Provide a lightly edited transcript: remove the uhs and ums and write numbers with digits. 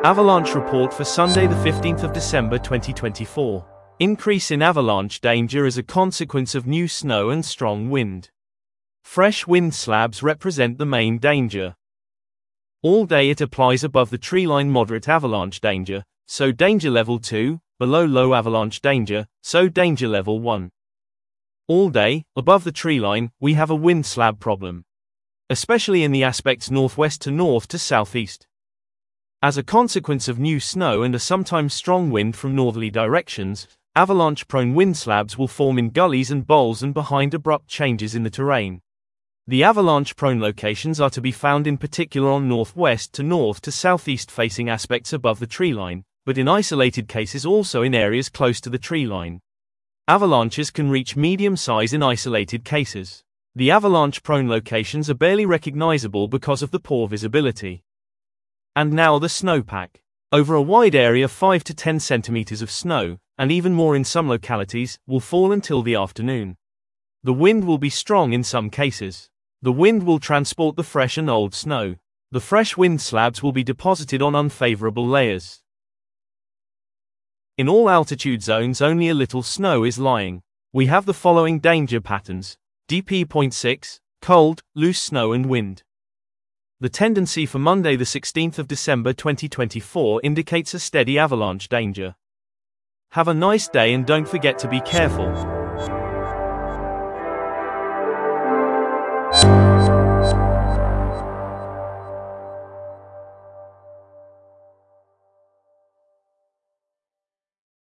Avalanche report for Sunday the 15th of December 2024. Increase in avalanche danger as a consequence of new snow and strong wind. Fresh wind slabs represent the main danger. All day it applies above the treeline moderate avalanche danger, so danger level 2, below low avalanche danger, so danger level 1. All day, above the treeline, we have a wind slab problem, especially in the aspects northwest to north to southeast. As a consequence of new snow and a sometimes strong wind from northerly directions, avalanche-prone wind slabs will form in gullies and bowls and behind abrupt changes in the terrain. The avalanche-prone locations are to be found in particular on northwest to southeast facing aspects above the treeline, but in isolated cases also in areas close to the treeline. Avalanches can reach medium size in isolated cases. The avalanche-prone locations are barely recognizable because of the poor visibility. And now the snowpack. Over a wide area 5 to 10 centimeters of snow, and even more in some localities, will fall until the afternoon. The wind will be strong in some cases. The wind will transport the fresh and old snow. The fresh wind slabs will be deposited on unfavorable layers. In all altitude zones only a little snow is lying. We have the following danger patterns. DP.6, cold, loose snow and wind. The tendency for Monday the 16th of December 2024 indicates a steady avalanche danger. Have a nice day and don't forget to be careful.